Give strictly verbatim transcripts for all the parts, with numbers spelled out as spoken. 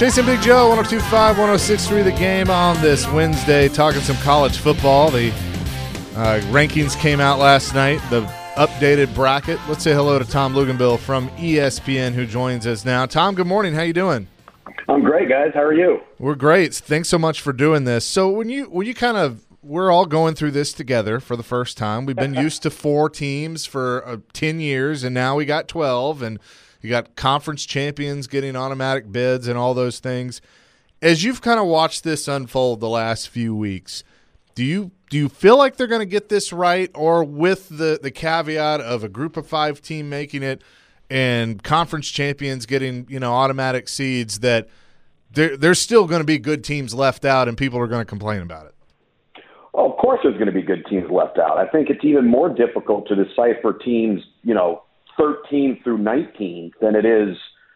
Chasing Big Joe, one oh two point five, one oh six point three The Game on this Wednesday, talking some college football. The uh, rankings came out last night, the updated bracket. Let's say hello to Tom Luginbill from E S P N, who joins us now. Tom, good morning. How you doing? I'm great, guys. How are you? We're great. Thanks so much for doing this. So when you when you kind of we're all going through this together for the first time. We've been used to four teams for uh, ten years, and now we got twelve, and you got conference champions getting automatic bids and all those things. As you've kind of watched this unfold the last few weeks, do you do you feel like they're going to get this right, or with the, the caveat of a group of five team making it and conference champions getting, you know, automatic seeds, that there, there's still going to be good teams left out and people are going to complain about it? Well, of course there's going to be good teams left out. I think it's even more difficult to decipher teams, you know, thirteen through nineteen than it is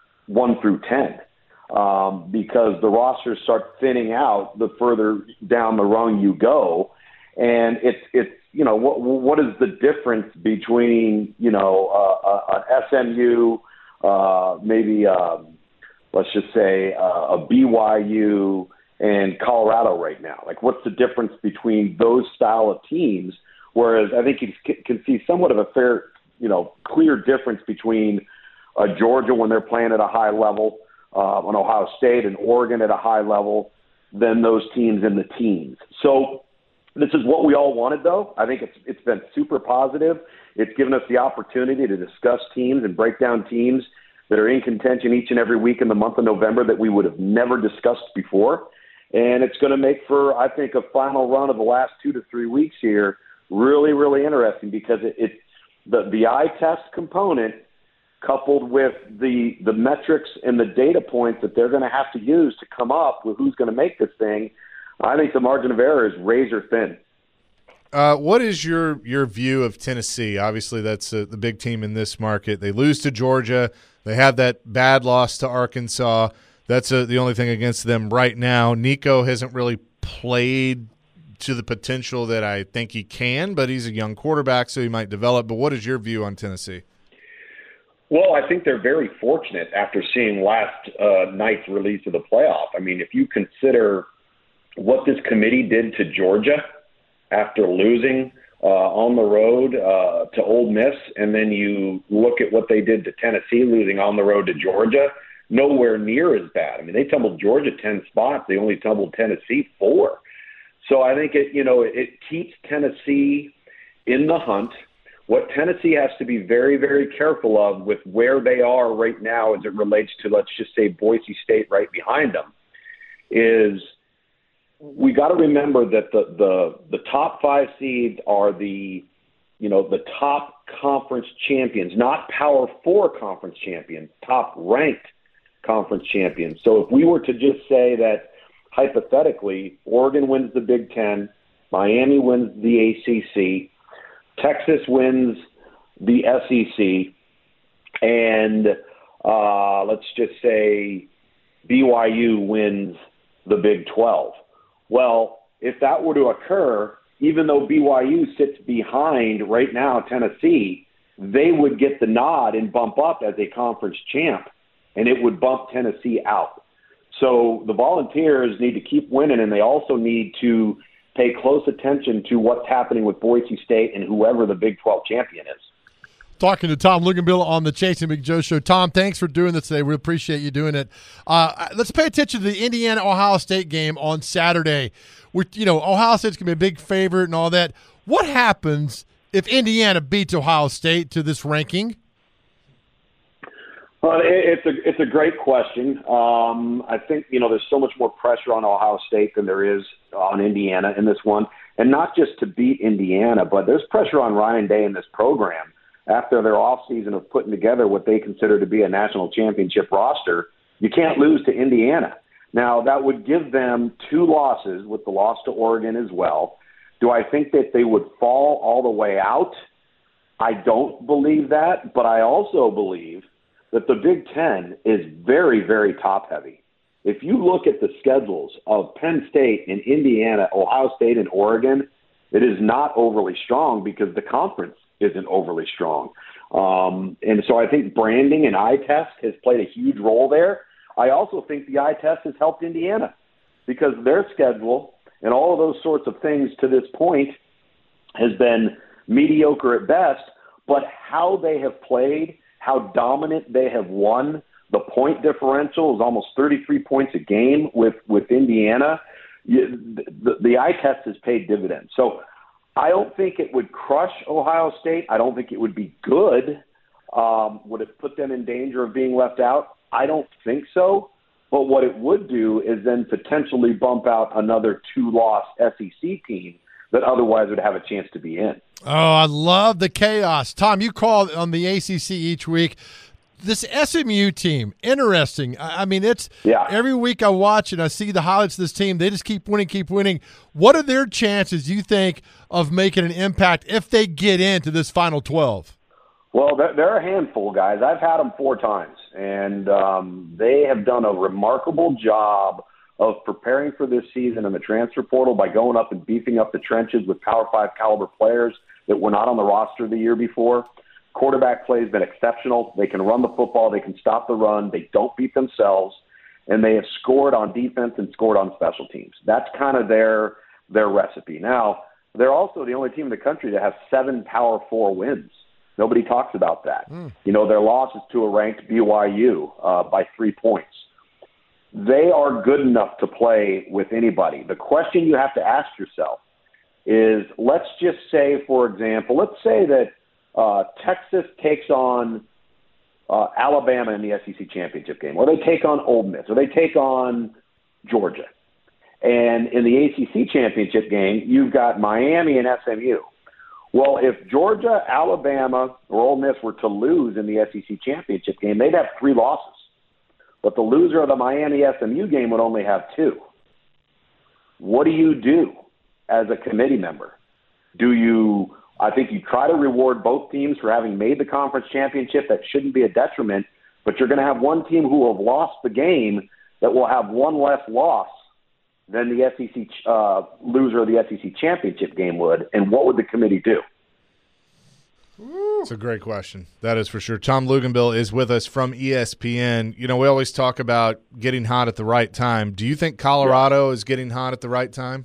one through ten, um, because the rosters start thinning out the further down the rung you go. And it's, it's you know, what what is the difference between, you know, uh, an S M U, uh, maybe, um, let's just say uh, a B Y U and Colorado right now? Like, what's the difference between those style of teams? Whereas I think you can see somewhat of a fair, you know, clear difference between uh, Georgia when they're playing at a high level, uh, on Ohio State and Oregon at a high level, than those teams in the teens. So this is what we all wanted, though. I think it's it's been super positive. It's given us the opportunity to discuss teams and break down teams that are in contention each and every week in the month of November that we would have never discussed before. And it's going to make for, I think, a final run of the last two to three weeks here really, really interesting, because it, it the the eye test component coupled with the the metrics and the data points that they're going to have to use to come up with who's going to make this thing, I think the margin of error is razor thin. Uh, what is your, your view of Tennessee? Obviously, that's uh, the big team in this market. They lose to Georgia. They have that bad loss to Arkansas. That's uh, the only thing against them right now. Nico hasn't really played to the potential that I think he can, but he's a young quarterback, so he might develop. But what is your view on Tennessee? Well, I think they're very fortunate after seeing last uh, night's release of the playoff. I mean, if you consider what this committee did to Georgia after losing uh, on the road uh, to Ole Miss, and then you look at what they did to Tennessee, losing on the road to Georgia, nowhere near as bad. I mean, they tumbled Georgia ten spots. They only tumbled Tennessee four. So I think it, you know, it keeps Tennessee in the hunt. What Tennessee has to be very, very careful of with where they are right now as it relates to, let's just say, Boise State right behind them, is we got to remember that the, the the top five seeds are the, you know, the top conference champions, not Power Four conference champions, top ranked conference champions. So if we were to just say that hypothetically, Oregon wins the Big Ten, Miami wins the A C C, Texas wins the S E C, and uh, let's just say B Y U wins the Big twelve. Well, if that were to occur, even though B Y U sits behind right now Tennessee, they would get the nod and bump up as a conference champ, and it would bump Tennessee out. So the Volunteers need to keep winning, and they also need to pay close attention to what's happening with Boise State and whoever the Big twelve champion is. Talking to Tom Luginbill on the Chasing Big Joe show. Tom, thanks for doing this today. We appreciate you doing it. Uh, let's pay attention to the Indiana-Ohio State game on Saturday. We, you know, Ohio State's going to be a big favorite and all that. What happens if Indiana beats Ohio State to this ranking? Well, it's a it's a great question. Um, I think, you know, there's so much more pressure on Ohio State than there is on Indiana in this one, and not just to beat Indiana, but there's pressure on Ryan Day and this program after their offseason of putting together what they consider to be a national championship roster. You can't lose to Indiana. Now, that would give them two losses, with the loss to Oregon as well. Do I think that they would fall all the way out? I don't believe that, but I also believe that the Big Ten is very, very top-heavy. If you look at the schedules of Penn State and Indiana, Ohio State and Oregon, it is not overly strong because the conference isn't overly strong. Um, and so I think branding and eye test has played a huge role there. I also think the eye test has helped Indiana because their schedule and all of those sorts of things to this point has been mediocre at best, but how they have played, how dominant they have won, the point differential is almost thirty-three points a game with, with Indiana. You, the, the eye test has paid dividends. So I don't think it would crush Ohio State. I don't think it would be good. Um, would it put them in danger of being left out? I don't think so. But what it would do is then potentially bump out another two-loss S E C team that otherwise would have a chance to be in. Oh, I love the chaos. Tom, you call on the A C C each week. This S M U team, interesting. I mean, it's yeah. every week I watch and I see the highlights of this team. They just keep winning, keep winning. What are their chances, you think, of making an impact if they get into this Final twelve? Well, they're, they're a handful, guys. I've had them four times, and um, they have done a remarkable job of preparing for this season in the transfer portal by going up and beefing up the trenches with Power Five caliber players that were not on the roster the year before. Quarterback play has been exceptional. They can run the football. They can stop the run. They don't beat themselves. And they have scored on defense and scored on special teams. That's kind of their their recipe. Now, they're also the only team in the country that has seven Power Four wins. Nobody talks about that. Mm. You know, their loss is to a ranked B Y U uh, by three points. They are good enough to play with anybody. The question you have to ask yourself is, let's just say, for example, let's say that uh, Texas takes on uh, Alabama in the S E C championship game, or they take on Ole Miss, or they take on Georgia. And in the A C C championship game, you've got Miami and S M U. Well, if Georgia, Alabama, or Ole Miss were to lose in the S E C championship game, they'd have three losses. But the loser of the Miami S M U game would only have two. What do you do as a committee member? Do you, I think you try to reward both teams for having made the conference championship. That shouldn't be a detriment, but you're going to have one team who will have lost the game that will have one less loss than the S E C uh, loser of the S E C championship game would, and what would the committee do? It's a great question. That is for sure. Tom Luginbill is with us from E S P N. You know, we always talk about getting hot at the right time. Do you think Colorado yeah. is getting hot at the right time?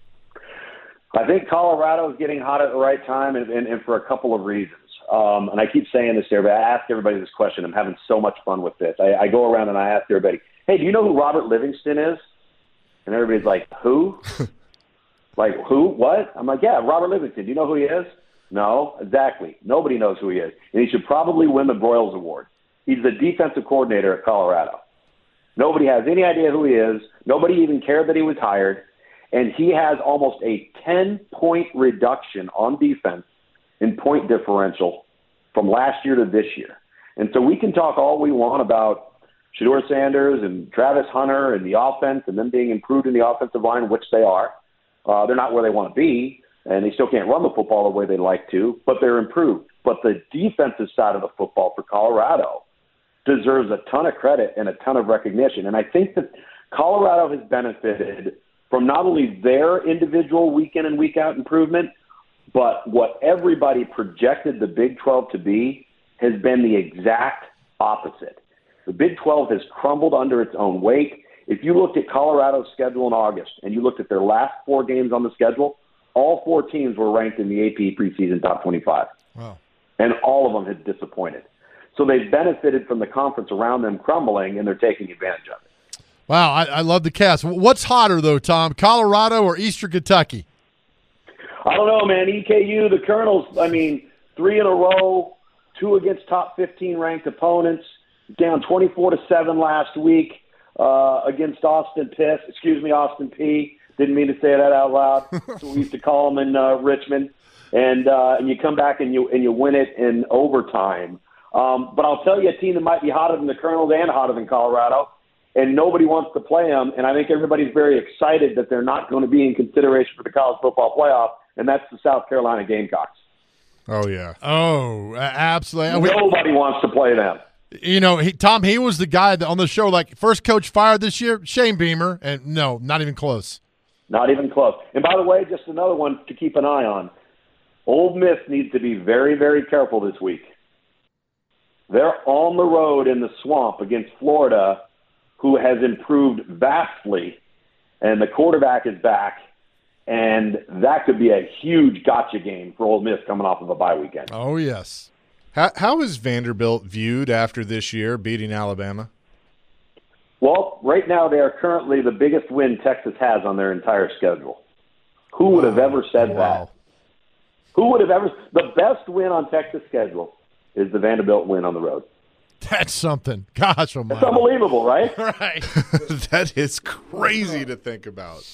I think Colorado is getting hot at the right time, and, and, and for a couple of reasons. Um, and I keep saying this to everybody. I ask everybody this question. I'm having so much fun with this. I, I go around and I ask everybody, hey, do you know who Robert Livingston is? And everybody's like, who? Like, who? What? I'm like, yeah, Robert Livingston. Do you know who he is? No, exactly. Nobody knows who he is. And he should probably win the Broyles Award. He's the defensive coordinator at Colorado. Nobody has any idea who he is. Nobody even cared that he was hired. And he has almost a ten-point reduction on defense in point differential from last year to this year. And so we can talk all we want about Shedeur Sanders and Travis Hunter and the offense and them being improved in the offensive line, which they are. Uh, they're not where they want to be, and they still can't run the football the way they'd like to, but they're improved. But the defensive side of the football for Colorado deserves a ton of credit and a ton of recognition. And I think that Colorado has benefited from not only their individual week in and week out improvement, but what everybody projected the Big twelve to be has been the exact opposite. The Big twelve has crumbled under its own weight. If you looked at Colorado's schedule in August and you looked at their last four games on the schedule, all four teams were ranked in the A P preseason top twenty-five. Wow. And all of them had disappointed. So they've benefited from the conference around them crumbling, and they're taking advantage of it. Wow, I, I love the cast. What's hotter, though, Tom, Colorado or Eastern Kentucky? I don't know, man. E K U, the Colonels, I mean, three in a row, two against top fifteen ranked opponents, down twenty-four to seven last week uh, against Austin Piss. Excuse me, Austin P. Didn't mean to say that out loud. That's what we used to call them in uh, Richmond. And uh, and you come back and you and you win it in overtime. Um, but I'll tell you, a team that might be hotter than the Colonels and hotter than Colorado, and nobody wants to play them. And I think everybody's very excited that they're not going to be in consideration for the college football playoff, and that's the South Carolina Gamecocks. Oh, yeah. Oh, absolutely. Nobody wants to play them. You know, he, Tom, he was the guy that on the show, like, first coach fired this year, Shane Beamer, and no, not even close. Not even close. And by the way, just another one to keep an eye on. Ole Miss needs to be very, very careful this week. They're on the road in the swamp against Florida who has improved vastly, and the quarterback is back, and that could be a huge gotcha game for Ole Miss coming off of a bye weekend. Oh, yes. How, how is Vanderbilt viewed after this year beating Alabama? Well, right now they are currently the biggest win Texas has on their entire schedule. Who would have ever said Wow. that? Who would have ever – the best win on Texas' schedule is the Vanderbilt win on the road. That's something. Gosh, oh my. It's unbelievable, right? Right. That is crazy to think about.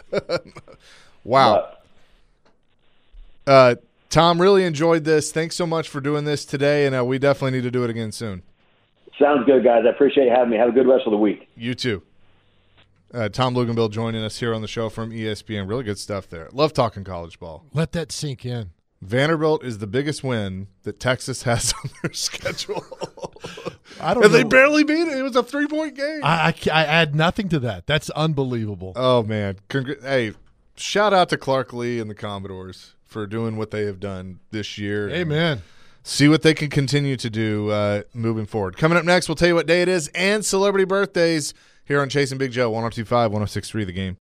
Wow. But, Uh, Tom, really enjoyed this. Thanks so much for doing this today, and uh, we definitely need to do it again soon. sounds good, guys. I appreciate you having me. Have a good rest of the week. You too. Uh, Tom Luganbill joining us here on the show from E S P N. Really good stuff there. Love talking college ball. Let that sink in. Vanderbilt is the biggest win that Texas has on their schedule. I don't and know. they barely beat it. It was a three-point game. I, I, ca- I add nothing to that. That's unbelievable. oh, man. Congr- hey, shout out to Clark Lee and the Commodores for doing what they have done this year. Amen. See what they can continue to do uh, moving forward. Coming up next, we'll tell you what day it is and celebrity birthdays here on Chasing Big Joe, one oh two point five, one oh six point three The Game.